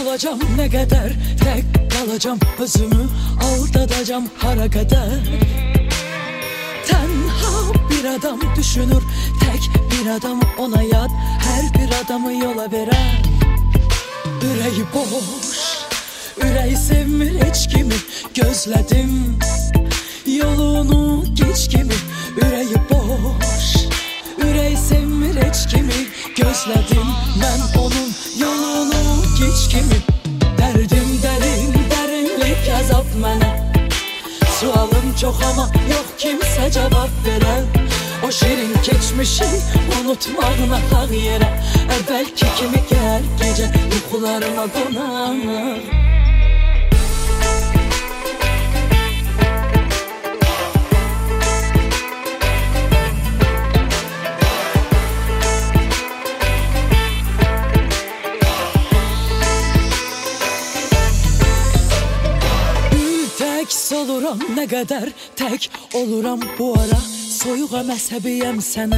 olacağım ne kadar, tek kalacağım, özümü aldadacağım hara kadar. Tenha bir adam düşünür, tek bir adam ona yad, her bir adamı yola veren. Üreği boş, üreği sevmir hiç kimi, gözledim yolunu geç kimi. Üreği boş, üreği sevmir hiç kimi, gözledim ben onun yolunu geç kimi. Derdim derin, derinlik azap mənə, sualım çok ama yok kimse cevap veren. O şirin geçmişi unutmağına hak yere, evvelki kimi gel gece yuxularıma qonar. Oluram ne kadar, tek oluram bu ara, soyuğa məzhəbiyəm sənə.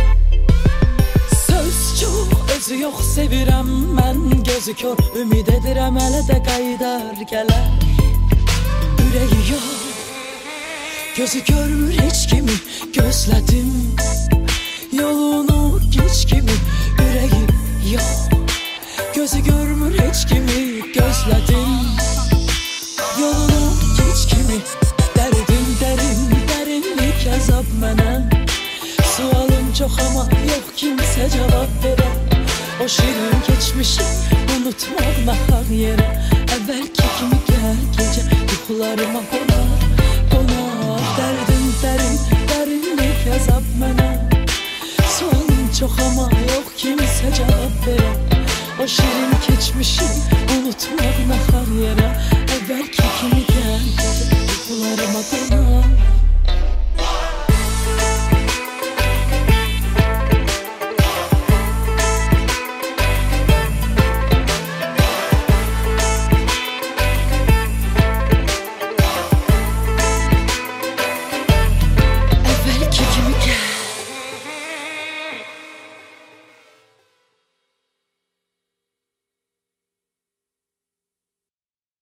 Söz çox, özü yox sevirəm mən, gözü kör, ümid edirəm hələ də qaydar gələr. Ürəyi yox, gözü görmür heç kimi, gözlədim yolunu geç kimi. Ürəyi yox, gözü görmür heç kimi, gözlədim yolunu geç kimi. Derdim derin, derinlik azap mənə, sualım çok ama yok kimse cevap veren. O şirin geçmişi unutmağına hak yere, evvelki kimi gel gece yuxularıma qonar, qonar. Derdim derin, derinlik azap mənə, sualım çok ama yok kimse cevap veren. O şirin geçmişi unutmağına hak yere,